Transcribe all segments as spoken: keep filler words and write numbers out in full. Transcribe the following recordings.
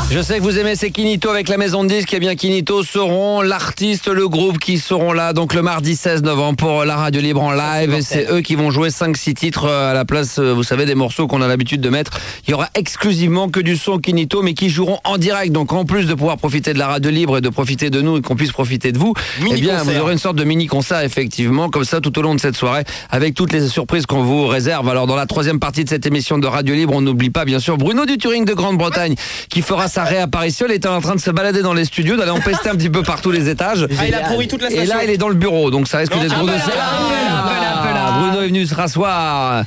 Je sais que vous aimez ces Kinito avec la maison de disques. Eh bien, Kinito seront l'artiste, le groupe qui seront là donc le mardi seize novembre pour la radio libre en live. Et c'est eux qui vont jouer cinq six titres à la place, vous savez, des morceaux qu'on a l'habitude de mettre. Il y aura exclusivement que du son Kinito, mais qui joueront en direct. Donc en plus de pouvoir profiter de la radio libre et de profiter de nous et qu'on puisse profiter de vous, mini eh bien, concert. Vous aurez une sorte de mini-concert effectivement, comme ça tout au long de cette soirée, avec toutes les surprises qu'on vous réserve. Alors dans la troisième partie de cette émission de Radio Libre, on n'oublie pas bien sûr Bruno du Turing de Grande-Bretagne qui fera sa réapparition. Il était en train de se balader dans les studios, d'aller empester un petit peu par tous les étages. Ah, il a pourri toute la station. Et là, il est dans le bureau, donc ça risque d'être gros dossier. Bruno est venu se rasseoir.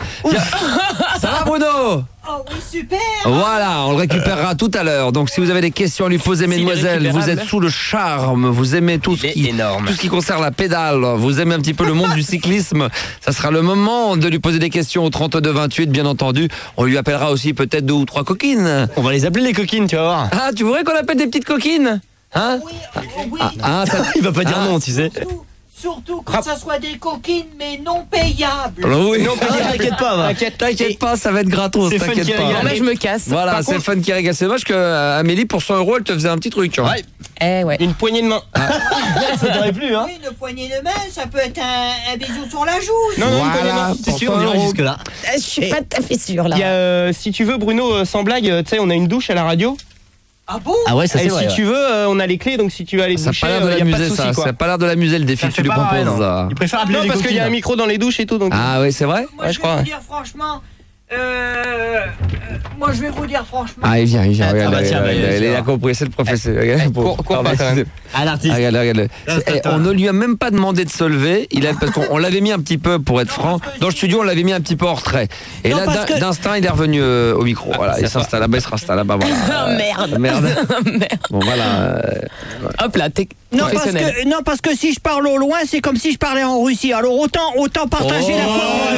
Ça va, Bruno? Oh oui, super. Voilà, on le récupérera tout à l'heure. Donc si vous avez des questions à lui poser, mesdemoiselles, vous êtes sous le charme, vous aimez tout ce qui, tout ce qui concerne la pédale, vous aimez un petit peu le monde du cyclisme, ça sera le moment de lui poser des questions au trente-deux vingt-huit, bien entendu. On lui appellera aussi peut-être deux ou trois coquines. On va les appeler les coquines, tu vas voir. Ah, tu voudrais qu'on appelle des petites coquines? Hein? Oui, oui. Ah, ah, ça... Il va pas dire ah. non, tu sais. Surtout quand ça soit des coquines, mais non payables. Alors oui, non payables, t'inquiète pas, va. T'inquiète, t'inquiète pas, ça va être gratos, t'inquiète pas. Là, je me casse. Voilà, Par c'est contre... Fun qui régale. C'est dommage que euh, Amélie, pour cent euros, elle te faisait un petit truc. Hein. Ouais. Eh ouais. Une poignée de main. Ah. Ça t'aurait plu, hein? Oui, une poignée de main, ça peut être un, un bisou sur la joue. Non, non, voilà, une poignée de main. C'est sûr, on ira jusque-là. Je suis pas tout à fait sûre, là. Il y a, euh, si tu veux, Bruno, euh, sans blague, tu sais, on a une douche à la radio. Ah bon? Ah ouais, ça c'est vrai. Si tu veux, euh, on a les clés, donc si tu veux aller te doucher, ça n'a pas l'air de l'amuser, ça. Ça n'a pas l'air de l'amuser le défi que tu lui proposes. Ouais, il préfère appeler non, parce qu'il y a un micro dans les douches et tout. Donc... Ah oui, c'est vrai? Moi, ouais, je, je vais crois. vous dire franchement. Euh, euh, moi, je vais vous dire franchement. Ah, il vient, il vient. Ah, regarde, bah, tiens, regarde, mais, il a compris, c'est le professeur. Regarde, cours, cours pas quand même. Ah, l'artiste. Regarde, regarde. On ne lui a même pas demandé de se lever. Il a, parce qu'on l'avait mis un petit peu, pour être franc. Dans le studio, on l'avait mis un petit peu en retrait. Et non, là, que... d'instinct, il est revenu euh, au micro. Voilà, il s'installe là-bas, il se réinstalle là-bas. Voilà. Oh merde. Merde. Merde. Bon, voilà. Euh, Hop là, t'es non parce, professionnel. que, non, parce que si je parle au loin, c'est comme si je parlais en Russie. Alors autant, autant partager oh, la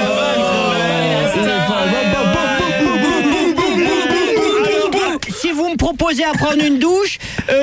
Si vous me proposez à prendre une douche,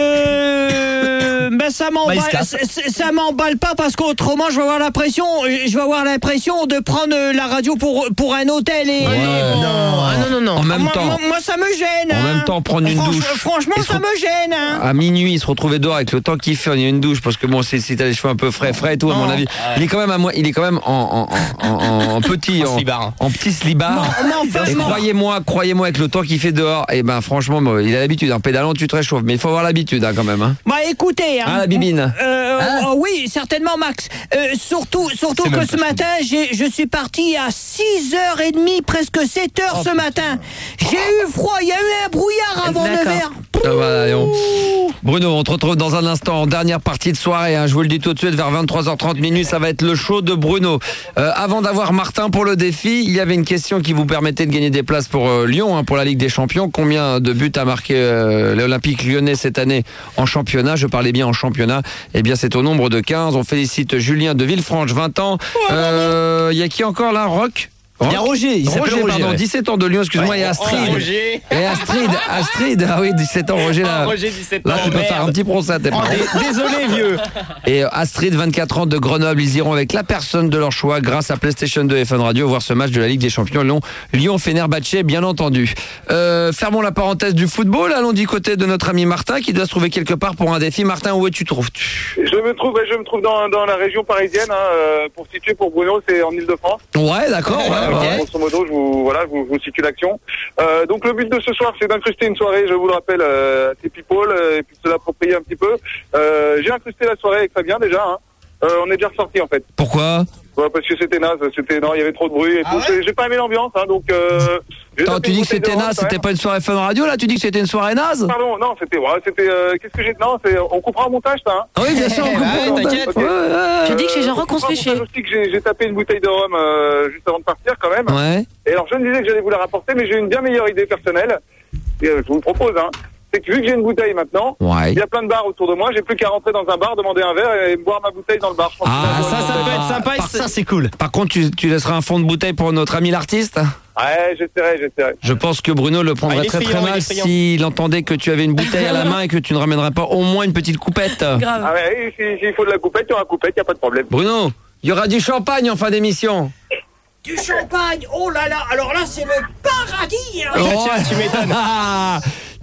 euh, ben ça m'emballe, ça, ça m'emballe pas parce qu'autrement je vais avoir l'impression, je vais avoir l'impression de prendre la radio pour pour un hôtel et. Ouais, non, ah, non, non, non. En même moi, temps. Moi, moi, ça me gêne. En hein. même temps, prendre une Franch, douche. Franchement, ça me gêne. Hein. À minuit, il se retrouvait dehors avec le temps qu'il fait. Il y a une douche parce que bon, si, si t'as les cheveux un peu frais, frais et tout, non. à mon avis, ouais. il est quand même, à moi, il est quand même en, en, en, en, en petit, en, en, en petit slibard. Non, non, enfin, et croyez-moi, croyez-moi, avec le temps qu'il fait dehors, et ben franchement, bon, il a l'habitude. En pédalant, tu te réchauffes, mais il faut avoir l'habitude hein, quand même. Hein. Bah écoutez, hein, ah la bibine. Euh, hein oh, oui, certainement, Max. Euh, surtout, surtout que ce matin, j'ai, je suis parti à six heures trente, presque sept heures oh, ce matin. J'ai eu froid, il y a eu un brouillard avant neuf heures. Ah, voilà, Bruno, on te retrouve dans un instant en dernière partie de soirée. Hein, je vous le dis tout de suite, vers vingt-trois heures trente minutes, ça va être le show de Bruno. Euh, avant d'avoir Martin pour le défi, il y avait une question qui vous permettait de gagner des places pour euh, Lyon, hein, pour la Ligue des Champions. Combien de buts a marqué euh, l'Olympique lyonnais cette année en championnat? Je parlais bien en championnat. Eh bien, c'est au nombre de quinze. On félicite Julien de Villefranche, vingt ans. Il euh, y a qui encore là? Rock? Il y a Roger, il s'appelle Roger, Roger, pardon, ouais. dix-sept ans de Lyon, excuse-moi, ouais, et Astrid. Oh, Roger. Et Astrid, Astrid, ah oui, dix-sept ans, Roger, là. Oh, Roger, dix-sept ans, là, tu peux merde. faire un petit procès à tes parents. Oh, désolé, vieux. Et Astrid, vingt-quatre ans de Grenoble, ils iront avec la personne de leur choix, grâce à PlayStation deux et Fun Radio, voir ce match de la Ligue des Champions Lyon, Lyon-Fenerbahçe, bien entendu. Euh, fermons la parenthèse du football, allons du côté de notre ami Martin, qui doit se trouver quelque part pour un défi. Martin, où es-tu trouves Je me trouve, je me trouve dans, dans la région parisienne, hein, pour situer pour Bruno, c'est en Ile-de-France. Ouais, d'accord. Ouais, ouais, ouais. Grosso modo, je vous, voilà, je vous, je vous situe l'action. Euh, donc le but de ce soir, c'est d'incruster une soirée, je vous le rappelle, euh, à ces people, euh, et puis de se l'approprier un petit peu. Euh, j'ai incrusté la soirée avec Fabien déjà, hein. Euh, on est déjà ressorti en fait. Pourquoi? Ouais, parce que c'était naze, c'était non, il y avait trop de bruit et ah tout. Ouais j'ai pas aimé l'ambiance, hein, donc. Euh, Attends, tu dis que c'était naze, c'était pas une soirée Fun Radio là? Tu dis que c'était une soirée naze? Pardon, non, c'était, ouais, c'était. Euh, qu'est-ce que j'ai non, c'est, on coupera au montage, ça. Hein. Ah oui, bien sûr, on coupera au montage. T'inquiète. Ouais, ouais, Tu dis que chez Jean-Roch on se fait chier. aussi que j'ai, j'ai tapé une bouteille de rhum euh, juste avant de partir quand même. Ouais. Et alors je me disais que j'allais vous la rapporter, mais j'ai une bien meilleure idée personnelle. Et euh, je vous le propose, hein. C'est que vu que j'ai une bouteille maintenant, ouais. il y a plein de bars autour de moi, j'ai plus qu'à rentrer dans un bar, demander un verre et boire ma bouteille dans le bar. Je pense Ah, que ça, ça peut être sympa, par, ça c'est cool. Par contre, tu, tu laisseras un fond de bouteille pour notre ami l'artiste? Ouais, j'essaierai, j'essaierai. Je pense que Bruno le prendrait ah, très friand, très mal s'il entendait que tu avais une bouteille à la main et que tu ne ramènerais pas au moins une petite coupette. Grave. Ah ouais, s'il si, si faut de la coupette, il y aura coupette, il n'y a pas de problème. Bruno, il y aura du champagne en fin d'émission. Du champagne, oh là là, alors là c'est le paradis. Hein. Oh, tiens, tu m'étonnes.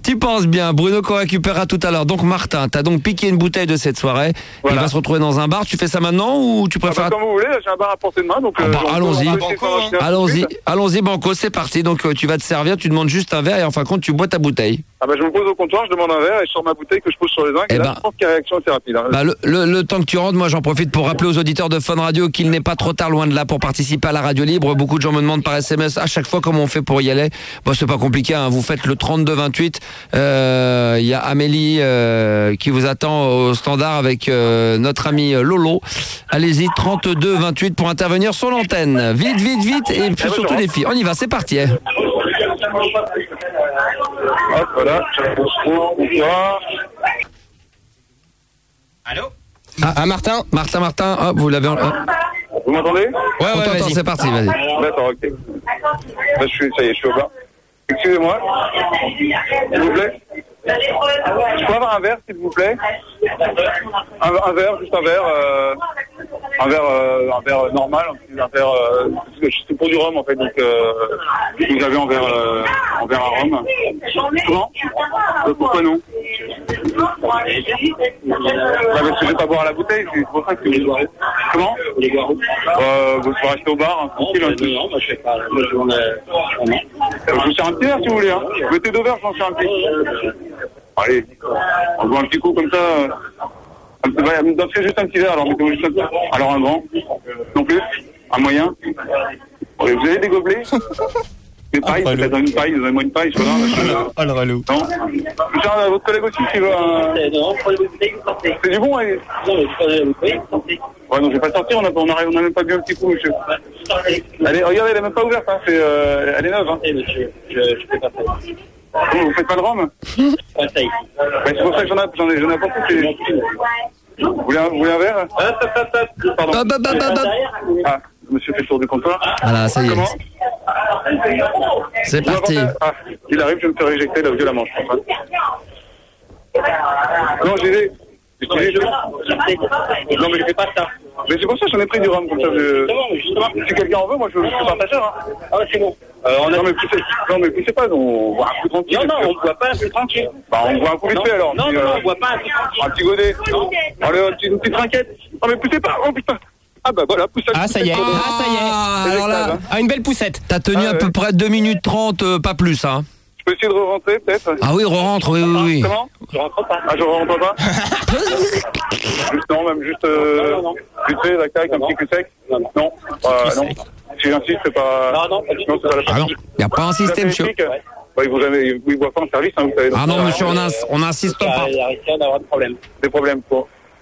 Tu penses bien, Bruno qu'on récupérera tout à l'heure. Donc Martin, t'as donc piqué une bouteille de cette soirée. Voilà. Il va se retrouver dans un bar. Tu fais ça maintenant ou tu Ah préfères... bah, comme vous voulez, j'ai un bar à portée de main, donc... Ah bah, euh, allons-y. on peut essayer de s'en acheter un tout de Allons-y, suite. allons-y Banco, c'est parti. Donc euh, tu vas te servir, tu demandes juste un verre et en fin de compte tu bois ta bouteille. Ah bah je me pose au comptoir, je demande un verre et je sors ma bouteille que je pose sur les zincs. Eh Et là, ben, je pense qu'il y a réaction assez rapide. Hein. Bah, le, le, le temps que tu rentres, moi j'en profite pour rappeler aux auditeurs de Fun Radio qu'il n'est pas trop tard loin de là pour participer à la radio libre. Beaucoup de gens me demandent par S M S à chaque fois comment on fait pour y aller. Bon, c'est pas compliqué, hein. Vous faites le trente-deux vingt-huit. Il euh, y a Amélie euh, qui vous attend au standard avec euh, notre ami Lolo. Allez-y, trente-deux vingt-huit pour intervenir sur l'antenne. Vite, vite, vite et puis surtout les filles. On y va, c'est parti. Hein. Hop, voilà. Bonsoir. Allô Ah, ah, Martin, Martin, Martin, hop, vous l'avez en... hop. Vous m'entendez? Ouais, On ouais, t'entend, vas-y. c'est parti, vas-y. D'accord, ok. Bah, je suis, ça y est, je suis au bar. Excusez-moi. S'il vous plaît. Je peux avoir un verre, s'il vous plaît? un, un verre, juste un verre. Euh, un verre, euh, un verre normal, un verre. Euh, c'est pour du rhum en fait, donc euh, vous avez un verre, euh, un verre à rhum. Comment? Euh, Pourquoi non? Bah, parce que je vais pas boire à la bouteille, c'est pour ça que je bois. Comment? Euh, vous pouvez rester au bar, hein, tranquille. Hein. Non, moi je fais pas. Moi je m'en ai. Je vous sers un petit verre si vous voulez. Hein. Mettez deux verres, j'en sers un petit. Allez, on boit un petit coup comme ça. Un petit, ouais, donc c'est juste un petit verre, alors mettez-moi juste un petit. Alors un grand, non plus, un moyen. Ouais, vous avez des gobelets? Des pailles, Ah, peut-être une paille, donnez-moi une paille, je vois. Oh le relou. Non? J'ai un, votre collègue aussi qui veut un... C'est du bon, hein? Non, mais je ouais, non, je vais pas sortir, on a, on a, on a même pas bu un petit coup, monsieur. Allez, regardez, elle est même pas ouverte, hein, c'est, euh, elle est neuve, hein. Je, je, je fais pas ça. Vous, vous faites pas de rhum? Bah, c'est pour ça que j'en ai, j'en ai, j'en ai apporté, c'est... Vous voulez un, vous voulez un verre? Pardon. Hop, hop, hop, hop, hop. Ah, monsieur fait le tour du comptoir. Voilà, ça y est. Comment? C'est Vous parti. m'apportez- Ah, il arrive, je vais me faire éjecter là, violemment, je pense. Hein. Non, j'ai des... j'ai des- Non, mais je fais pas ça. Mais c'est pour ça que j'en ai pris du rhum, comme ça, je... Si quelqu'un en veut, moi, je suis partageur, hein. Ah, c'est bon. Euh, on a... Non, mais poussez, non, mais poussez pas, on boit un coup tranquille. Non, non, on boit pas un coup tranquille. Bah, on boit un coup vite fait, alors. Non, non, euh... on boit pas un coup tranquille. Un petit godet. Non. Allez, une petite, une petite trinquette. Non, mais poussez pas, oh putain. Ah, bah voilà, poussez. Ah, ça y est. Ah, ça y est. Ah, alors là, Ah, une belle poussette. t'as tenu Ah, à peu ouais. près deux minutes trente, euh, pas plus, hein. Je peux essayer de re-rentrer, peut-être? Ah oui, re-rentre, oui, oui, oui. Comment? Je rentre pas. Ah, je rentre pas? Juste, non, même juste, euh, non, non. Vite fait, la taille, un petit cul sec? Non, non. Non, euh, non. Si j'insiste, c'est pas... Non, non, non, c'est pas la Ah non, y a pas un système, monsieur. Bah, ils vous jamais, ils voient pas en service, hein, vous savez. Ah non, monsieur, on, ins- on insiste pas. Il risque d'avoir des problèmes. Des problèmes, quoi.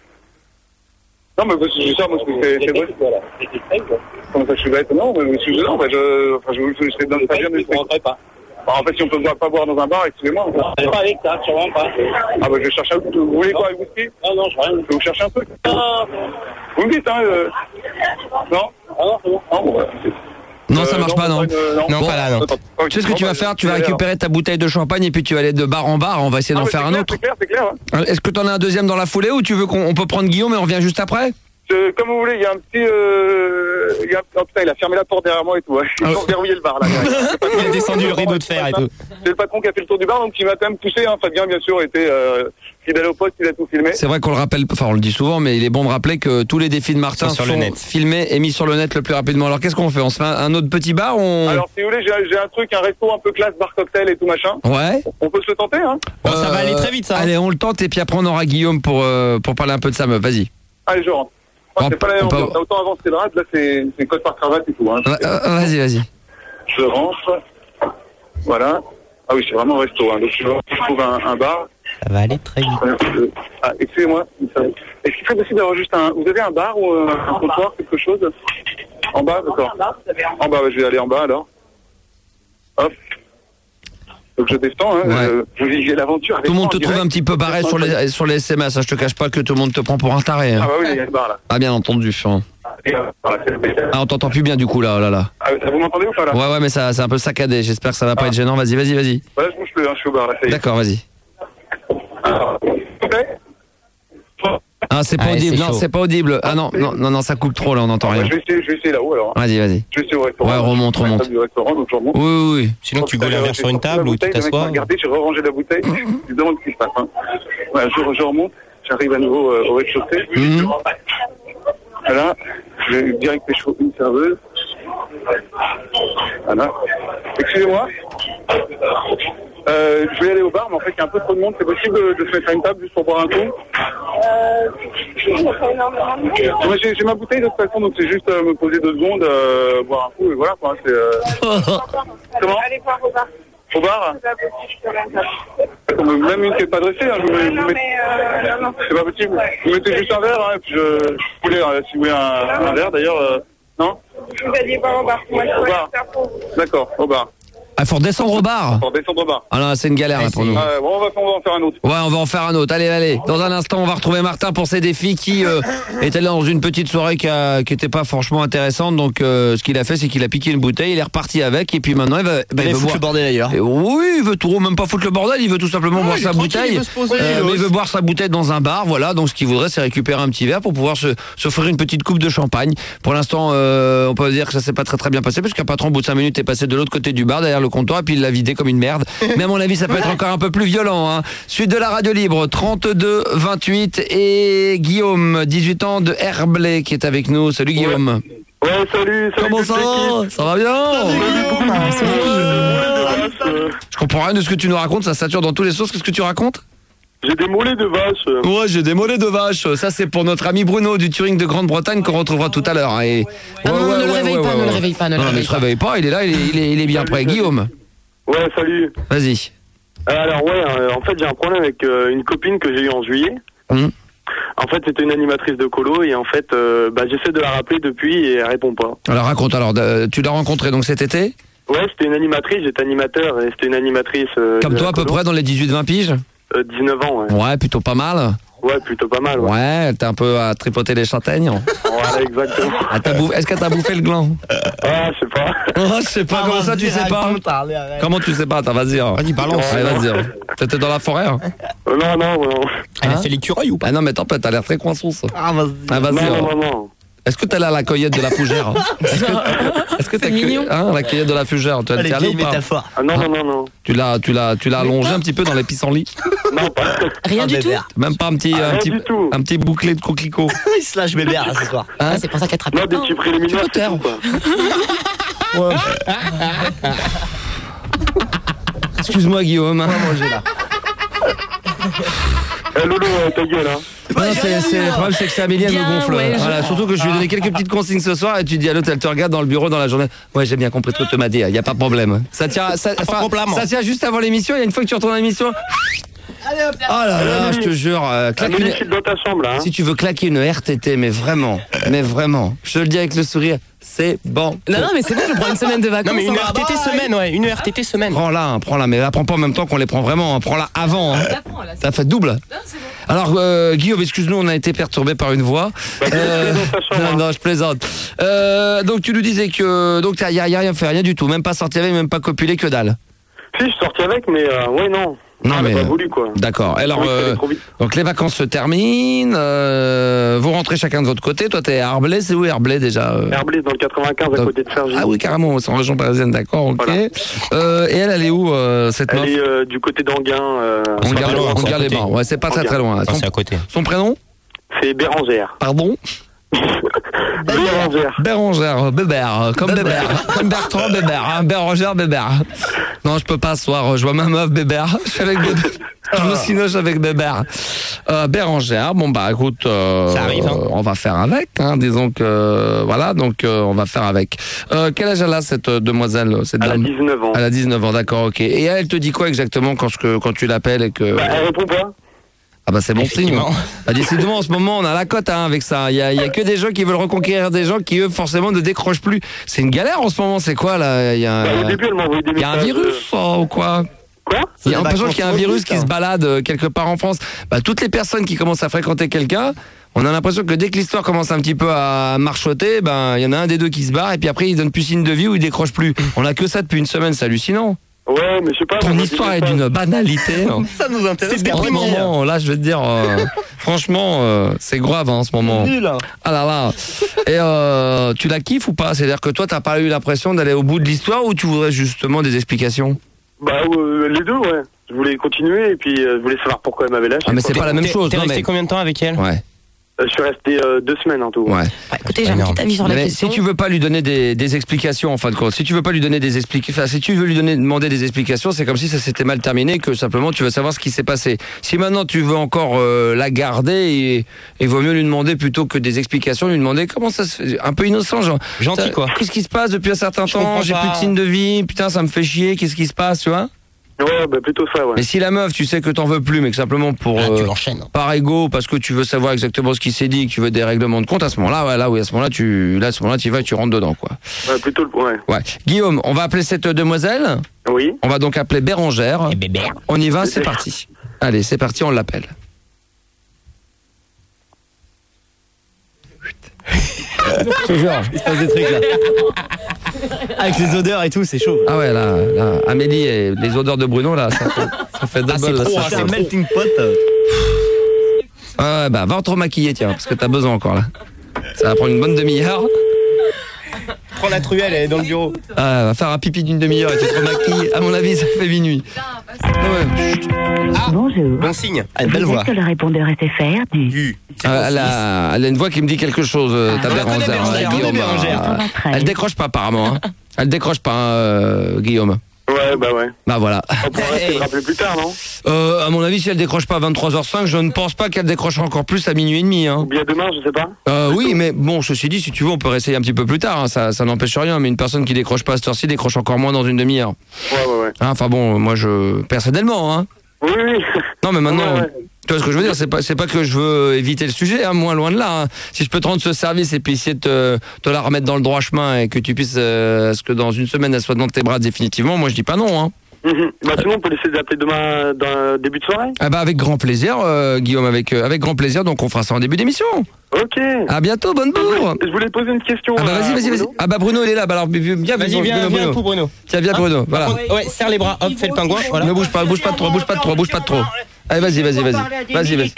Non, mais parce que je sais, moi, c'est, c'est vrai. Comment ça, je suis bête? Non, mais je suis, non, bah, je, enfin, je vous je, je, donne pas bien, mais je rentrerai pas. Bah, en fait, si on peut pas boire dans un bar, excusez-moi. Je pas avec ça, sûrement pas. Ah, bah, je cherche un truc. Vous voulez quoi, avec whisky? Non, non, je veux rien. Je vais vous chercher un truc. Non, vous me dites, hein, euh... Non? Ah, non, c'est bon. Non, bon, bah, c'est... Non, ça marche Euh, pas, non. euh, Non, Bon. pas là, non. Tu sais ce que tu vas faire? Tu vas récupérer ta bouteille de champagne et puis tu vas aller de bar en bar. On va essayer d'en faire un autre. C'est clair, c'est clair. Hein. Est-ce que t'en as un deuxième dans la foulée ou tu veux qu'on on peut prendre Guillaume et on revient juste après? Je, comme vous voulez, il y a un petit... Euh, il y a, oh putain, il a fermé la porte derrière moi et tout. Ouais. Ils ont verrouillé le bar, là. Il a descendu le rideau de fer et tout. C'est le patron qui a fait le tour du bar, donc il m'a quand même poussé. Hein. Fabien, bien sûr, était euh, fidèle au poste, il a tout filmé. C'est vrai qu'on le rappelle, enfin on le dit souvent, mais il est bon de rappeler que tous les défis de Martin Sont sur sont le net. filmés et mis sur le net le plus rapidement. Alors qu'est-ce qu'on fait? On se fait un, un autre petit bar ou on... Alors, si vous voulez, j'ai, j'ai un truc, un resto un peu classe, bar cocktail et tout machin. Ouais. On peut se le tenter, hein. Bon, ça va aller très vite, ça. Allez, on le tente et puis après on aura Guillaume pour, euh, pour parler un peu de sa meuf. Vas-y. Allez, je rentre. Enfin, On c'est pas la même peut- ambiance. Là, autant avant c'était le rad, là c'est, c'est code par cravate et tout. Hein. Ouais, euh, vas-y, vas-y. Je rentre. Voilà. Ah oui, c'est vraiment un resto. Hein. Donc je je trouve un, un bar. Ça va aller très vite. Euh, Ah, excusez-moi. Est-ce qu'il serait possible d'avoir juste un... Vous avez un bar ou euh, un comptoir, quelque chose? En bas, d'accord. En bas, je vais aller en bas alors. Hop. Donc je descends, hein. Ouais. Euh, je vis l'aventure. Tout le monde te trouve un petit peu barré sur les, sur les S M S. Hein. Je te cache pas que tout le monde te prend pour un taré. Hein. Ah bah oui, il y a le bar là. Ah, bien entendu. Hein. Et, euh, voilà, c'est le B. Ah, on t'entend plus bien du coup là. Oh là, là. Ah, vous m'entendez ou pas là? Ouais, ouais, mais ça, c'est un peu saccadé. J'espère que ça va pas Ah. être gênant. Vas-y, vas-y, vas-y. Voilà, je bouge plus, hein, je suis au bar là, ça y est. D'accord, vas-y. Alors, s'il vous plaît. Un, Ah, c'est pas Ouais, audible, c'est non, chaud. c'est pas audible. Ah non, non, non, non, ça coupe trop là, on n'entend Ah, bah, rien. je vais essayer, je vais essayer là-haut alors. Vas-y, vas-y. Je vais essayer au restaurant. Ouais, remonte, remonte. Du restaurant, donc je remonte. Oui, oui, oui. Sinon, tu gaules un verre sur une table ou tu t'assois. Regardez, j'ai rangé la bouteille. Je me demande ce qui se passe. Hein. Voilà, je, je remonte, j'arrive à nouveau euh, au rez-de-chaussée. Mhm. Voilà, je vais direct pécho une serveuse. Voilà. Excusez-moi. Euh, je vais aller au bar, mais en fait, il y a un peu trop de monde. C'est possible de, de se mettre à une table juste pour boire un coup? Euh, Moi, j'ai, j'ai ma bouteille de toute façon, donc c'est juste euh, me poser deux secondes, euh, boire un coup, et voilà quoi. C'est, euh... Comment? Allez voir au bar. Au bar? C'est pas possible sur la table. Même une qui n'est pas dressée, hein, je me, Non, je me- mais euh, non, non. c'est pas possible. Vous mettez juste un verre, hein, et puis je, je voulais, euh, si vous voulez un, un verre d'ailleurs, euh, non? Vous alliez voir au bar. Moi, je Au pourrais bar. le faire pour vous. D'accord, au bar. Ah, faut redescendre au bar. Pour descendre au bar. Ah non, c'est une galère là, pour nous. Ah, ouais, bon, on va, on va en faire un autre. Ouais, on va en faire un autre. Allez, allez. Dans un instant, on va retrouver Martin pour ses défis qui euh, était là dans une petite soirée qui, a, qui était pas franchement intéressante. Donc, euh, ce qu'il a fait, c'est qu'il a piqué une bouteille, il est reparti avec, et puis maintenant, il va, bah, il Il veut fout boire. le bordel d'ailleurs. Et oui, il veut tout, même pas foutre le bordel, il veut tout simplement boire sa bouteille. Euh, mais il veut boire sa bouteille dans un bar, voilà. Donc, ce qu'il voudrait, c'est récupérer un petit verre pour pouvoir se s'offrir une petite coupe de champagne. Pour l'instant, euh, on peut dire que ça s'est pas très très bien passé, parce qu'un patron, au bout de cinq minutes, est passé de l'autre côté du bar, derrière le comptoir, et puis il l'a vidé comme une merde. Mais à mon avis, ça peut être encore un peu plus violent. Hein. Suite de la radio libre, trente-deux vingt-huit, et Guillaume, dix-huit ans, de Herblay, qui est avec nous. Salut Guillaume. Ouais, salut, salut. Comment toute ça va? l'équipe. Ça va bien? Euh, Je comprends rien de ce que tu nous racontes, ça sature dans tous les sens. Qu'est-ce que tu racontes? J'ai des mollets de vache. Ouais, j'ai des mollets de vache. Ça, c'est pour notre ami Bruno du Touring de Grande-Bretagne qu'on retrouvera tout à l'heure. Et... Ah non, ne le réveille pas, ne le réveille pas, ne le Non, mais réveille se pas. réveille pas, il est là, il est, il est, il est bien prêt. Guillaume, Ouais, salut. vas-y. Euh, alors ouais, euh, en fait j'ai un problème avec euh, une copine que j'ai eue en juillet. Hum. En fait c'était une animatrice de colo et en fait euh, bah, j'essaie de la rappeler depuis et elle répond pas. Alors raconte, alors, de- tu l'as rencontré donc cet été? Ouais, c'était une animatrice, j'étais animateur et c'était une animatrice. Euh, Comme de toi la à peu colo. près dans les dix-huit vingt piges? Euh, dix-neuf ans, ouais. Ouais, plutôt pas mal. Ouais, plutôt pas mal. Ouais, Ouais, t'es un peu à tripoter les châtaignes. Voilà, exactement. Ah, t'as bouffé- Est-ce que t'as bouffé le gland? Ah, je sais pas. Oh, je sais pas, comment ça tu sais pas? Comment tu sais pas? Attends, vas-y. hein. Vas-y, balance. Allez, vas-y. hein. T'étais dans la forêt? hein Euh, non, non, non. Elle a Hein fait l'écureuil ou pas? Ah non, mais attends, t'as l'air très coinçon, ça. Ah, vas-y. Ah, vas-y. Non, hein. non, non, non. Est-ce que t'es allé à la cueillette de la fougère? Est-ce que est-ce que t'as mignon. que- hein, la cueillette de la fougère? Tu Allez, es allé ou vieille pas? métaphore. Ah non, non, non, non. Tu l'as, tu l'as, tu l'as allongé un petit peu dans les pissenlits? Non, pas. Rien Ah, du tout. bébert. Même pas un petit, Ah, un rien petit, du tout. un petit bouclé de coquelicot? Il se lâche bébé là, ce soir. Hein? Ah, c'est pour ça qu'elle te Non, rappelle des pas. petits préliminaires. Tu peux taire. c'est tout, quoi. Excuse-moi, Guillaume. hein. Eh, Lolo, euh, ta gueule, hein. Non, c'est, c'est, le problème, c'est que c'est Amélie, elle me Bien, gonfle. ouais, je- Voilà, surtout que je lui ai donné quelques petites consignes ce soir et tu dis à l'autre, elle te regarde dans le bureau dans la journée. Ouais, j'ai bien compris ce que tu m'as dit, il n'y a pas de problème. Ça tient, ça, enfin, problème. ça tient juste avant l'émission, il y a une fois que tu retournes à l'émission. Oh là là, je te jure, euh, claque Amélie, une- je suis dans ta chambre, là. Hein. si tu veux claquer une R T T, mais vraiment, mais vraiment, je te le dis avec le sourire, c'est bon. Non, non, mais c'est bon, je prends une semaine de vacances. Non, mais une hein. R T T semaine, ouais, une R T T semaine. Prends-la, hein, prends-la, mais la prends pas en même temps qu'on les prend vraiment, hein, prends-la avant. Hein. Ça fait double. Alors, euh, Guillaume, excuse-nous, on a été perturbé par une voix. Euh, dans ta chambre, non, non, je plaisante. Euh, donc, tu nous disais que donc il y, a y a rien fait, rien du tout, même pas sorti avec, même pas copulé, que dalle. Si, je suis sorti avec, mais euh, ouais, non. Non, Elle mais a euh, pas voulu, quoi. d'accord. Alors, Oui, ça allait euh, trop vite. donc les vacances se terminent. euh, vous rentrez chacun de votre côté. Toi, t'es à Herblay, c'est où Herblay déjà? euh Herblay, dans le quatre-vingt-quinze, à Donc- côté de Sergi. Ah oui, carrément, c'est en région parisienne, d'accord, ok. Voilà. Euh, et elle, elle est où, euh, cette Elle meuf? est euh, du côté d'Anguin. Euh, On c'est garde, pas loin, on c'est à garde les côté. bains. Ouais, c'est pas très Anguin. très loin. Ah, Son, c'est à côté. son prénom? c'est Bérangère. Pardon? Bérangère. Bérangère, Bébert, comme Bébert, comme Bertrand Bébert, hein, Bérangère Bébert. Non, je peux pas ce soir, je vois ma meuf Bébert, je suis avec Bébert. Je me sinoche avec Bébert. Euh, Bérangère, bon bah écoute, euh, Ça arrive, hein. on va faire avec, hein, disons que voilà, donc euh, on va faire avec. Euh, quel âge elle a cette euh, demoiselle, cette Elle a dame? dix-neuf ans. Elle a dix-neuf ans, d'accord, ok. Et elle te dit quoi exactement quand, ce que- quand tu l'appelles et que... Bah, elle répond pas. Ah bah c'est bon signe. Effectivement. Bah, décidément, en ce moment, on a la cote hein, avec ça. Il y a, il y a que des gens qui veulent reconquérir des gens qui, eux, forcément, ne décrochent plus. C'est une galère en ce moment, c'est quoi, là? Il y a, Bah, au début, elle m'a envoyé des il y a un messages. virus oh, ou quoi? Quoi? Il y a des l'impression qu'il y a un vacances virus trop qui vite, se hein. balade euh, quelque part en France. Bah, toutes les personnes qui commencent à fréquenter quelqu'un, on a l'impression que dès que l'histoire commence un petit peu à marchoter, ben il y en a un des deux qui se barre et puis après il donne plus signe de vie ou il décroche plus. On a que ça depuis une semaine, c'est hallucinant. Ouais, mais je sais pas. Ton elle m'a histoire dit est des d'une messages. banalité. hein. Ça nous intéresse. C'est En ce déprimant. moment, là, je vais te dire, euh, Franchement, euh, c'est grave hein, en ce moment. Nul. Ah là là. Et euh, tu la kiffes ou pas? C'est-à-dire que toi, t'as pas eu l'impression d'aller au bout de l'histoire ou tu voudrais justement des explications? Bah, euh, les deux, ouais. Je voulais continuer et puis euh, je voulais savoir pourquoi elle m'avait lâché. Ah mais c'est quoi. pas la même T'es- chose. T'es non, resté mais... combien de temps avec elle? Ouais. Euh, je suis resté euh, deux semaines en tout. Ouais. Bah, écoutez, j'ai un Énorme. petit avis sur la Mais question. si tu veux pas lui donner des, des explications en fin de compte, si tu veux pas lui donner des explications, enfin si tu veux lui donner demander des explications, c'est comme si ça s'était mal terminé, que simplement tu veux savoir ce qui s'est passé. Si maintenant tu veux encore euh, la garder, et il vaut mieux lui demander plutôt que des explications, lui demander comment ça se fait, un peu innocent, genre Gentil, t'as- quoi. Qu'est-ce qui se passe depuis un certain Je temps? comprends J'ai pas. plus de signe de vie, putain ça me fait chier, qu'est-ce qui se passe, tu vois? Ouais, bah plutôt ça, ouais. Mais si la meuf, tu sais que t'en veux plus, mais que simplement pour Ah, euh, tu l'enchaînes. par ego, parce que tu veux savoir exactement ce qui s'est dit, que tu veux des règlements de compte, à ce moment-là, ouais, là, oui, à ce moment-là, tu, là, à ce moment-là, tu y vas et tu rentres dedans, quoi. Ouais, plutôt le. Ouais. Ouais. Guillaume, on va appeler cette demoiselle. Oui. On va donc appeler Bérangère. Et bébé. On y va, c'est parti. Allez, c'est parti, on l'appelle. Je te jure, il se passe des trucs là. Avec les odeurs et tout, c'est chaud. Ah ouais, là, là, Amélie et les odeurs de Bruno, là, ça fait, ça fait double. Ah, c'est là, trop, ça hein, fait- C'est un melting pot. euh. Ouais, bah, va te remaquiller, tiens, parce que t'as besoin encore, là. Ça va prendre une bonne demi-heure. Prends la truelle, elle est dans le bureau. Ah, va faire un pipi d'une demi-heure et tu te remaquilles. À mon avis, ça fait minuit. Ah ouais. Bonjour. Bon signe. Ah, une belle Vous voix. êtes sur le répondeur S F R du Du. Ah, elle, a, elle a une voix qui me dit quelque chose, euh, ta on la connaît, Bérangère. Bérangère, euh, on connaît Guillaume, Bérangère. euh, elle décroche pas apparemment. Hein. Elle décroche pas, hein, euh, Guillaume. Ouais, bah ouais. Bah voilà. On pourrait essayer de rappeler plus tard, non? Euh, à mon avis, si elle décroche pas à vingt-trois heures cinq, je ne pense pas qu'elle décrochera encore plus à minuit et demi. Hein. Ou bien demain, je sais pas. Euh, oui, mais bon, ceci dit, si tu veux, on peut réessayer un petit peu plus tard. Hein, ça, ça n'empêche rien. Mais une personne qui décroche pas à cette heure-ci décroche encore moins dans une demi-heure. Ouais, ouais, ouais. Hein, Enfin bon, moi, je personnellement, hein. Oui, oui. Non, mais maintenant, Ouais, ouais. tu vois ce que je veux dire, c'est pas, c'est pas que je veux éviter le sujet, hein, moins loin de là. Hein. Si je peux te rendre ce service et puis essayer de te, te la remettre dans le droit chemin et que tu puisses, euh, ce que dans une semaine elle soit dans tes bras définitivement, moi je dis pas non. Hein. Mhm. Bah sinon, on peut laisser d'appeler demain dans le début de soirée. Ah bah avec grand plaisir, euh, Guillaume, avec euh, avec grand plaisir. Donc on fera ça en début d'émission. Ok. À bientôt, bonne bourre. Je voulais poser une question. Ah bah à vas-y, vas-y, vas-y. Bruno. Ah bah Bruno il est là. Bah alors viens, viens, Vas-y, Bruno, viens, Bruno, viens Bruno. pour Bruno. Tiens, viens Bruno. Voilà. Ouais, serre les bras, hop, fais le pingouin, voilà. Ne bouge pas, bouge pas de trop, bouge pas de trop, bouge pas de trop. Allez, vas-y, vas-y, vas-y, vas-y, vas-y.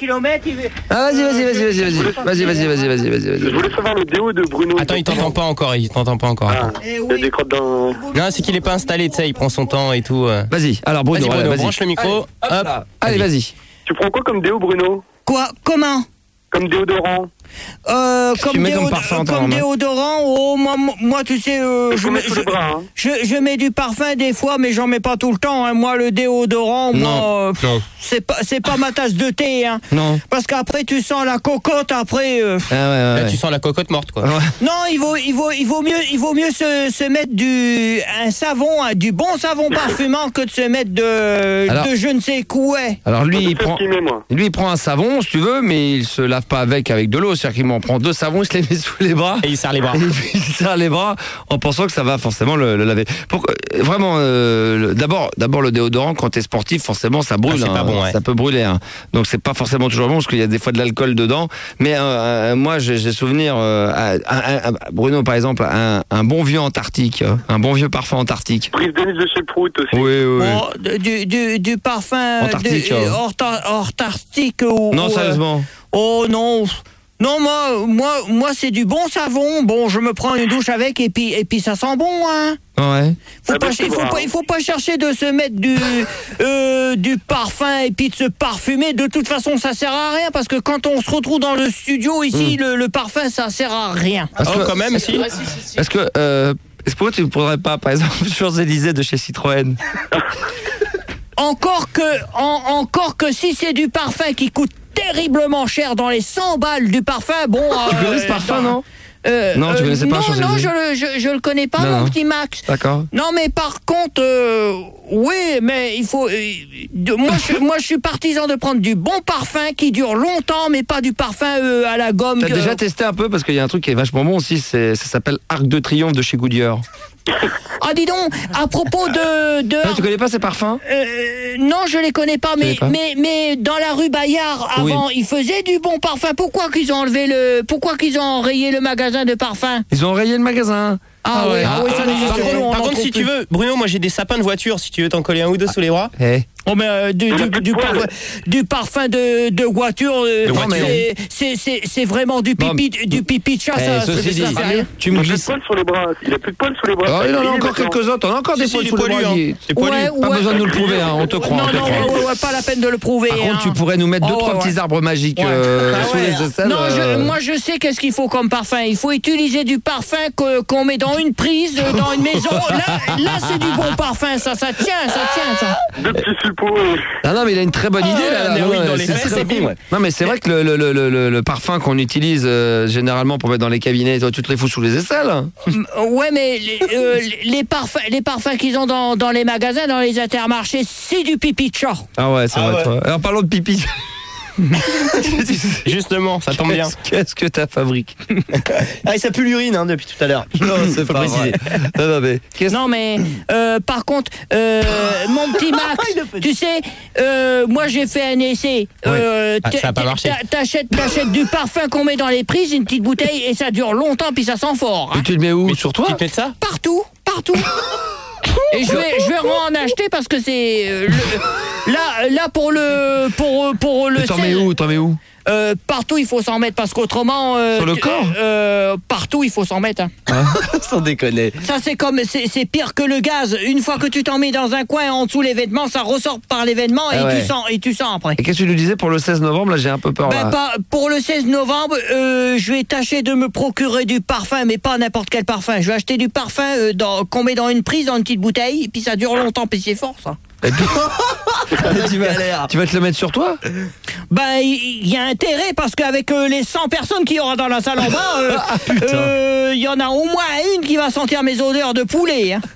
Ah vas-y, vas-y, vas-y, vas-y, vas-y, vas-y, vas-y, vas-y, vas-y, vas-y, Je vas-y. voulais savoir le déo de Bruno. Attends, il t'entend pas encore, il t'entend pas encore. Ah, attends. il y a des crottes dans. Non, c'est qu'il est pas installé, tu sais, il prend son temps et tout. euh. Vas-y. Alors Bruno, Vas-y, Bruno, allez, branche le micro. Hop. là. Allez, vas-y. Tu prends quoi comme déo, Bruno? Quoi? Comment? Comme déodorant? Euh, comme, tu mets comme déod- parfum, toi, comme en main. déodorant, oh, moi, moi, tu sais, euh, Je je, vous mets, mets sous les je, bras, hein. je, je mets du parfum des fois, mais j'en mets pas tout le temps. Hein. Moi, le déodorant, Non, moi, euh, pff, non. c'est pas, c'est pas ma tasse de thé. Hein. Non. Parce qu'après, tu sens la cocotte. Après, euh, Ah ouais, ouais, Là, ouais. tu sens la cocotte morte, quoi. Ouais. non, il vaut, il vaut, il vaut mieux, il vaut mieux se, se mettre du, un savon, hein, du bon savon parfumant que de se mettre de, Alors- de je ne sais quoi. Alors lui, Je il sais prend. ce qu'il met, moi. Lui, il prend un savon, si tu veux, mais il se lave pas avec avec de l'eau. C'est-à-dire qu'il m'en prend deux savons, il se les met sous les bras. Et il serre les bras. Et puis il serre les bras en pensant que ça va forcément le, le laver. Pourquoi, vraiment, euh, le- d'abord, d'abord le déodorant quand t'es sportif, forcément ça brûle. Ah, c'est hein. pas bon, ouais. Ça peut brûler. Hein. Donc c'est pas forcément toujours bon parce qu'il y a des fois de l'alcool dedans. Mais euh, euh, moi, j'ai j'ai souvenir, euh, à- à- à- Bruno par exemple, un, un bon vieux antarctique, euh, un bon vieux parfum antarctique. Brise Denis de chez Prout aussi. Oui, oui. oui. Oh, de- du, du, du parfum Antarctique, de, hein. orta- Antarctique ou Non, ou, euh, sérieusement. Oh non. Non, moi, moi, moi, c'est du bon savon. Bon, je me prends une douche avec et puis, et puis ça sent bon, hein. Ouais. Faut Ah pas, bah, il c'est faut bon. pas, il faut pas chercher de se mettre du, euh, du parfum et puis de se parfumer. De toute façon, ça sert à rien parce que quand on se retrouve dans le studio ici, le, le parfum, ça sert à rien. Parce Oh, que- quand même, si. Est-ce que, euh, est-ce que pourquoi tu ne prendrais pas, par exemple, Champs-Élysées de chez Citroën? Encore que, en- encore que si c'est du parfum qui coûte terriblement cher dans les cent balles du parfum, bon. Tu euh, connais ce parfum, non? euh, Non, tu euh, connaissais pas Non, Champs-Élysées non, je le, je, je le connais pas, Non, mon non. petit Max. D'accord. Non, mais par contre, euh, oui, mais il faut. euh, de- moi, je, moi, je suis partisan de prendre du bon parfum qui dure longtemps, mais pas du parfum euh, à la gomme. T'as que- déjà testé un peu parce qu'il y a un truc qui est vachement bon aussi, c'est, ça s'appelle Arc de Triomphe de chez Goodyear. Ah, dis donc, à propos de. de Ah, tu connais pas ces parfums? Euh, non, je les connais pas, mais, connais pas mais, mais dans la rue Bayard, Oui. avant, ils faisaient du bon parfum. Pourquoi qu'ils ont enlevé le. Pourquoi qu'ils ont enrayé le magasin de parfum? Ils ont rayé le magasin. Ah, oui, ah, oui, ça nous Par est trop contre, long, on par en contre, trouve si tu plus. veux, Bruno, moi j'ai des sapins de voiture, si tu veux t'en coller un ou deux sous les bras. Eh. Oh mais euh, du, du, du, parfum, du parfum de, de voiture, euh, De voiture. c'est- c'est- c'est c'est vraiment du pipi, du pipi de chat, Eh, ça, ceci ça, dit, ça fait rien. tu me Il a plus de glisses. poils sur les bras. Il a plus de poils sur les bras. Oh, il en a est encore maintenant. quelques autres. On a encore des Si, poils si, sous il est les bras. poilu, hein. Guy. C'est poilu. Ouais, Pas ouais. besoin de nous le prouver, hein, on te croit. Non, on te non, croit. ouais, ouais, ouais, pas la peine de le prouver. Par hein. contre, tu pourrais nous mettre deux, Oh, trois ouais, petits ouais. arbres magiques Ouais. euh, Ah sous ouais. les aisselles. Non, je- euh, moi je sais qu'est-ce qu'il faut comme parfum. Il faut utiliser du parfum que- qu'on met dans une prise, euh, dans une maison. Là, là c'est du bon parfum, ça, ça tient, ça tient, ça. Deux petits suppos. Ah non, mais il a une très bonne Ah idée ouais, là. un là, héroïne ouais, dans les c'est fesses, très et bon. bim. Ouais. Non, mais c'est vrai que le, le, le, le, le parfum qu'on utilise euh, généralement pour mettre dans les cabinets, toi, tu te les fous sous les aisselles. Mm, Ouais, mais les, euh, les parfums, les parfums qu'ils ont dans, dans les magasins, dans les intermarchés, c'est du pipi de chat. Ah ouais, c'est Ah vrai. ouais. Toi. Alors parlons de pipi. Justement, ça tombe bien. Qu'est-ce- Qu'est-ce que t'as fabriqué? Ah, et ça pue l'urine hein, depuis tout à l'heure. Non, c'est Faut pas préciser. vrai. Non, non, mais qu'est-ce- Non, mais euh, par contre, euh, mon petit Max, tu sais, euh, moi j'ai fait un essai. Euh, Ah, ça a pas t'a- marché. t'a- T'achètes, t'achètes du parfum qu'on met dans les prises, une petite bouteille, et ça dure longtemps, puis ça sent fort. hein. Et tu le mets où? Sur toi? Tu te mets de ça? Partout, partout. Et je vais, je vais en acheter parce que c'est euh, le- là, là pour le, pour, pour le. Et T'en sel, mets où? T'en mets où? euh, partout il faut s'en mettre parce qu'autrement. euh, Sur le tu- corps euh, Partout il faut s'en mettre. hein. Sans déconner. Ça c'est comme, c'est c'est pire que le gaz. Une fois que tu t'en mets dans un coin en dessous les vêtements, ça ressort par les vêtements et Ah ouais. tu sens, et tu sens après. Et qu'est-ce que tu nous disais pour le seize novembre? Là, j'ai un peu peur. Ben, là. pas, pour le seize novembre, euh, je vais tâcher de me procurer du parfum, mais pas n'importe quel parfum. Je vais acheter du parfum euh, dans- qu'on met dans une prise, dans une petite bouteille, et puis ça dure longtemps, puis c'est fort ça. Et puis- tu, vas, tu vas te le mettre sur toi? Ben, il y, y a intérêt parce qu'avec euh, les cent personnes qu'il y aura dans la salle en bas, euh, euh, il y en a au moins une qui va sentir mes odeurs de poulet. hein.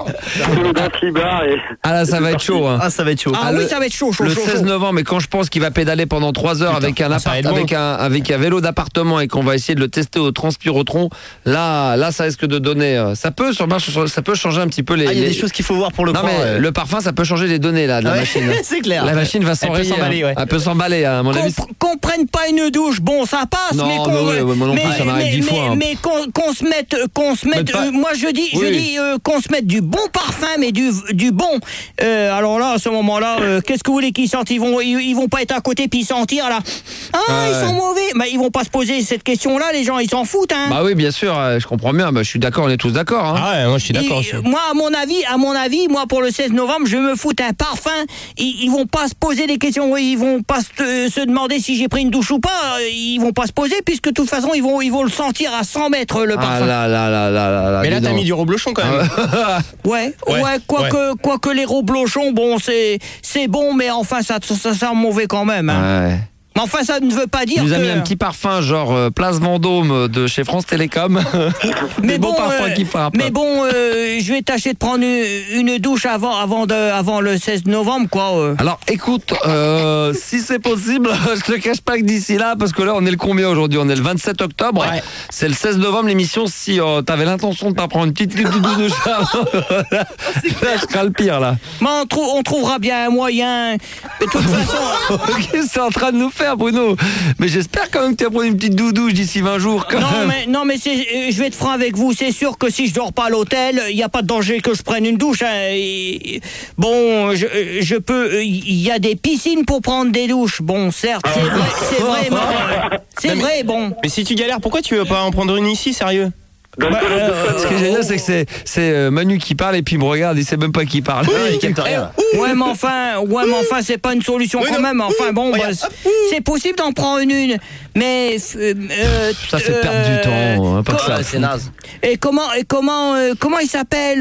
Sur le grand clibar et. Ah là, ça va être chaud. Hein. Ah, ça va être chaud. Ah, Ah, oui, le- ça va être chaud, chaud, Le chaud, seize chaud. novembre, mais quand je pense qu'il va pédaler pendant trois heures avec un, ah, ça va appart, être bon. avec, un, avec un vélo d'appartement et qu'on va essayer de le tester au transpirotron, là, là, ça risque de donner. euh, Ça peut, sûrement, ça peut changer un petit peu les. Ah, il y a les- des choses qu'il faut voir pour le Non, croire. mais euh. le parfum, ça peut changer les données là, de la Ouais, machine. c'est clair. La machine va s'enrayer. s'emballer, hein. ouais. Elle peut s'emballer, hein, à mon avis. Qu'on qu'on prenne pas une douche, bon, ça passe, Non, mais qu'on mais ouais, ouais, moi non plus, ça m'arrive mais- dix fois, mais- hein. mais qu'on qu'on se mette, qu'on se mette. Mais pas- euh, moi, je dis, je Oui. dis euh, qu'on se mette du bon parfum, mais du du bon. Euh, alors là, à ce moment-là, euh, qu'est-ce que vous voulez qu'ils sentent? Ils vont, ils, ils vont pas être à côté puis sentir là. Ah, Ouais. ils sont mauvais. Mais ils vont pas se poser cette question-là. Les gens, ils s'en foutent, hein. Bah oui, bien sûr, euh, je comprends bien. Bah, je suis d'accord, on est tous d'accord. Hein. Ah ouais, moi je suis d'accord Et, aussi. euh, moi, à mon avis, à mon avis, moi pour le seize novembre, je me foutre un parfum. Ils, ils vont pas se poser des questions. Ils vont pas se, se demander si j'ai pris une douche ou pas. Ils vont pas se poser puisque de toute façon, ils vont, ils vont le sentir à cent mètres le Ah parfum. là là là là là là. Mais là dis t'as donc. mis du reblochon quand même. Ouais, ouais, Ouais, quoique, quoique les reblochons, bon, c'est, c'est bon, mais enfin, ça, ça, ça sent mauvais quand même. Hein. Ouais. Mais enfin, ça ne veut pas dire Il nous que. a mis un petit parfum genre euh, Place Vendôme de chez France Télécom. Mais Des beaux bon, parfums euh, qui frappent. mais bon, euh, je vais tâcher de prendre une, une douche avant, avant, de, avant le seize novembre, quoi. euh. Alors écoute, euh, si c'est possible, je te cache pas que d'ici là, parce que là on est le combien aujourd'hui? On est le vingt-sept octobre. Ouais. C'est le seize novembre l'émission. Si euh, t'avais l'intention de pas prendre une petite douche avant, là je serai le pire là. Mais on, trou- on trouvera bien un moyen. De toute façon. Qu'est-ce que c'est en train de nous faire, Bruno? Mais j'espère quand même que tu vas prendre une petite douche d'ici vingt jours. Quand Non même. mais, non mais c'est, euh, je vais être franc avec vous, c'est sûr que si je dors pas à l'hôtel, il n'y a pas de danger que je prenne une douche. hein. Et- bon, je, je peux, il y a des piscines pour prendre des douches. Bon, certes, c'est vrai, c'est vraiment, c'est vrai, bon. Mais si tu galères, pourquoi tu veux pas en prendre une ici, sérieux? Dans le Bah, collège de euh, Fred, Ce qui est génial, c'est que c'est, c'est euh, Manu qui parle et puis il me regarde, il sait même pas qui parle. Il capte rien. Ouais mais enfin, ouais mais enfin c'est pas une solution Oui, quand non. même. Enfin bon, Regarde. bah, c'est- c'est possible d'en prendre une, mais euh, euh, Ça fait perdre du euh, temps. hein, pas que co- ça. Ouais, c'est naze. Et comment, et comment, euh, comment il s'appelle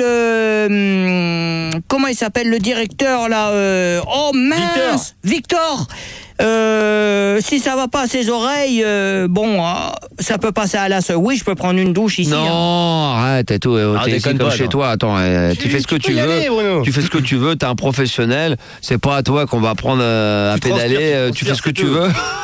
euh, hum, comment il s'appelle le directeur là euh, Oh mince, Victor. Euh, si ça va pas à ses oreilles, euh, bon, euh, ça peut passer à la seule. Oui, je peux prendre une douche ici. hein. Non, arrête, et tout. euh, Ah, T'es ici déconne comme pas, chez non. toi. Attends, euh, tu, fais ce que tu, peux y veux. aller, Bruno. Tu fais ce que tu veux. T'es un professionnel. C'est pas à toi qu'on va prendre euh, à Tu pédaler. transpires, tu euh, Tu fais ce que transpires, tu c'est veux.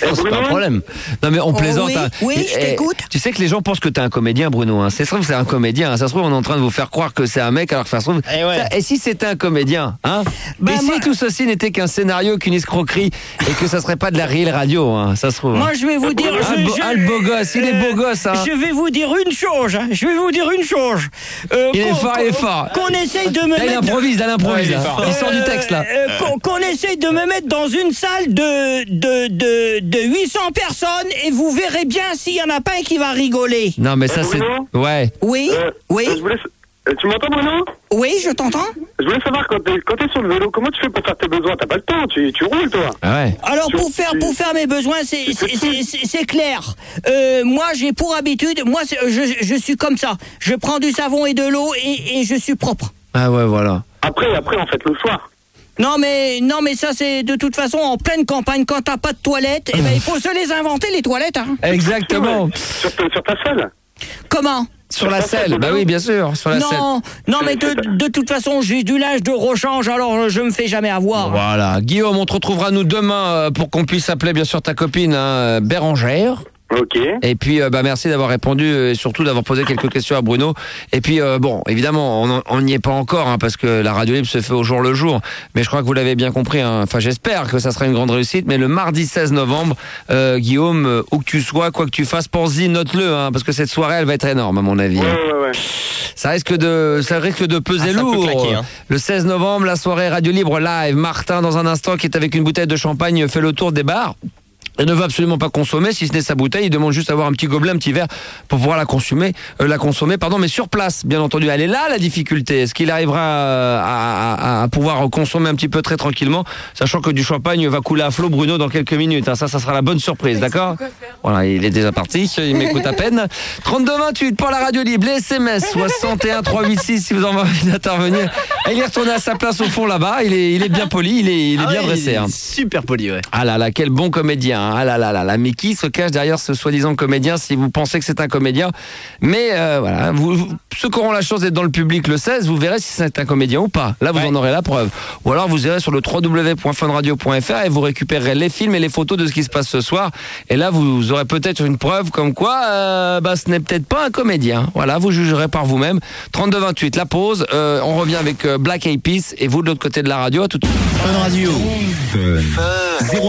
Non, c'est pas un problème. Non mais on plaisante. oui, hein. oui, je Et- t'écoute. Tu sais que les gens pensent que t'es un comédien, Bruno. Hein. Ça se trouve c'est un comédien. Ça se trouve on est en train de vous faire croire que c'est un mec alors que ça se trouve. Eh ouais. Ça- Et si c'était un comédien, hein Bah, Et moi- si tout ceci n'était qu'un scénario, qu'une escroquerie, et que ça serait pas de la réelle radio, hein, ça se trouve. Moi, je vais vous dire. Ah, je- le beau- je- ah, le beau gosse, il est beau gosse, hein. Je vais vous dire une chose. hein, Je vais vous dire une chose. Euh, Il est qu'on- fort, il est fort. Qu'on essaye de me Là, il mettre. improvise, là, il improvise. Ouais, il est hein. fort. Il sort du texte là. Euh, euh, qu'on, qu'on essaye de me mettre dans une salle de, de, de, de huit cents personnes et vous verrez bien s'il y en a pas un qui va rigoler. Non mais ça Euh, c'est. Bruno Ouais. Oui, Euh, oui, euh, je voulais... euh, Tu m'entends, Bruno? oui, je t'entends. Je voulais savoir, quand t'es, quand t'es sur le vélo, comment tu fais pour faire tes besoins? T'as pas le temps, tu, tu roules, toi. Ah ouais. Alors Tu- pour faire tu- pour faire mes besoins, c'est c'est, c'est, c'est- c'est clair. Euh, moi j'ai pour habitude, moi c'est- je, je suis comme ça. Je prends du savon et de l'eau et, et je suis propre. Ah ouais voilà. Après, après, en fait, le soir. Non mais non mais ça c'est de toute façon en pleine campagne quand t'as pas de toilettes, eh ben il faut se les inventer les toilettes. Hein. Exactement. Sur, ta- sur ta selle. Comment? Sur la selle. Bah oui bien sûr. Sur la selle. Non, non mais de, de toute façon j'ai du linge de rechange alors je me fais jamais avoir. Voilà. Guillaume, on te retrouvera nous demain euh, pour qu'on puisse appeler bien sûr ta copine hein, Bérangère. Ok. Et puis, euh, bah, merci d'avoir répondu et surtout d'avoir posé quelques questions à Bruno. Et puis, euh, bon, évidemment, on on n'y est pas encore hein, parce que la radio libre se fait au jour le jour. Mais je crois que vous l'avez bien compris. Hein. Enfin, j'espère que ça sera une grande réussite. Mais le mardi seize novembre, euh, Guillaume, euh, où que tu sois, quoi que tu fasses, pense-y, note-le, hein, parce que cette soirée, elle va être énorme à mon avis. Ouais, hein. ouais, ouais. Ça risque de, ça risque de peser Ah, ça peut lourd. claquer, hein. Le seize novembre, la soirée radio libre live. Martin, dans un instant, qui est avec une bouteille de champagne, fait le tour des bars. Il ne veut absolument pas consommer, si ce n'est sa bouteille. Il demande juste avoir un petit gobelet, un petit verre pour pouvoir la consommer, euh, la consommer, pardon, mais sur place, bien entendu. Elle est là la difficulté. Est-ce qu'il arrivera euh, à, à, à pouvoir consommer un petit peu très tranquillement, sachant que du champagne va couler à flot, Bruno, dans quelques minutes. Hein. Ça, ça sera la bonne surprise, d'accord? Voilà, il est déjà parti. Il m'écoute à peine. trente-deux vingt-huit pour la radio libre. Les S M S soixante et un trois cent quatre-vingt-six si vous en avez envie d'intervenir. Et il est retourné à sa place au fond là-bas. Il est, il est bien poli, il est, il est Ah bien ouais, dressé. il est Hein. Super poli, ouais. Ah là là, quel bon comédien. hein. Ah là là là là. Mais qui se cache derrière ce soi-disant comédien si vous pensez que c'est un comédien? Mais euh, voilà, vous, vous- ceux qui auront la chance d'être dans le public le seize, vous verrez si c'est un comédien ou pas. Là, vous Ouais. en aurez la preuve. Ou alors vous irez sur le w w w point fun radio point f r et vous récupérerez les films et les photos de ce qui se passe ce soir. Et là, vous aurez peut-être une preuve comme quoi euh, bah, ce n'est peut-être pas un comédien. Voilà, vous jugerez par vous-même. trente-deux vingt-huit, la pause. Euh, on revient avec euh, Black Eyed Peas et vous de l'autre côté de la radio. À tout de suite. Fun Radio. zéro